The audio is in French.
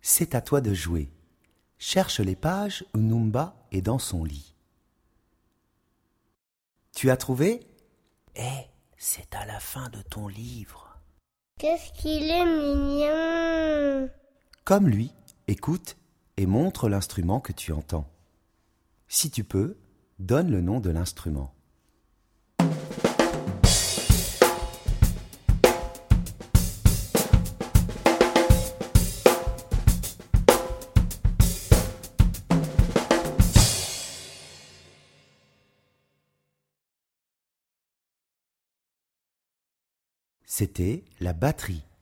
C'est à toi de jouer. Cherche les pages où Numba est dans son lit. Tu as trouvé? C'est à la fin de ton livre. Qu'est-ce qu'il est mignon! Comme lui, écoute et montre l'instrument que tu entends. Si tu peux, donne le nom de l'instrument. C'était la batterie.